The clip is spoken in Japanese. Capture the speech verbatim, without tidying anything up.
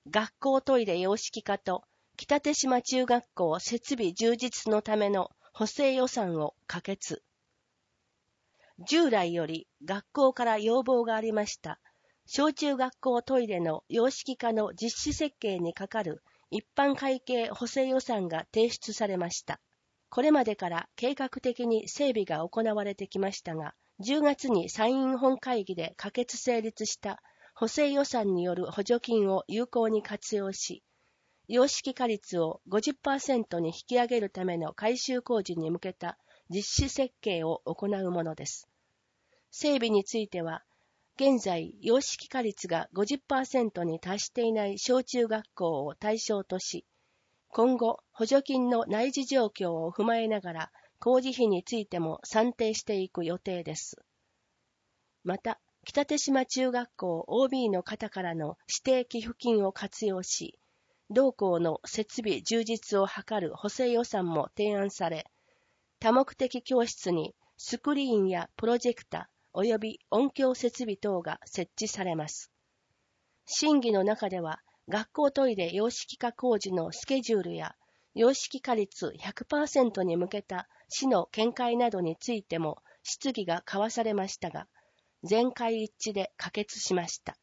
学校トイレ洋式化と北手島中学校設備充実のための補正予算を可決。従来より学校から要望がありました。小中学校トイレの洋式化の実施設計にかかる一般会計補正予算が提出されました。これまでから計画的に整備が行われてきましたが、じゅうがつに参院本会議で可決成立した補正予算による補助金を有効に活用し、洋式化率を ごじゅっパーセント に引き上げるための改修工事に向けた実施設計を行うものです。整備については、現在、洋式化率が ごじゅっパーセント に達していない小中学校を対象とし、今後、補助金の内示状況を踏まえながら、工事費についても算定していく予定です。また、北手島中学校 オービー の方からの指定寄付金を活用し、同校の設備充実を図る補正予算も提案され、多目的教室にスクリーンやプロジェクター及び音響設備等が設置されます。審議の中では、学校トイレ洋式化工事のスケジュールや洋式化率 ひゃくパーセント に向けた市の見解などについても質疑が交わされましたが、全会一致で可決しました。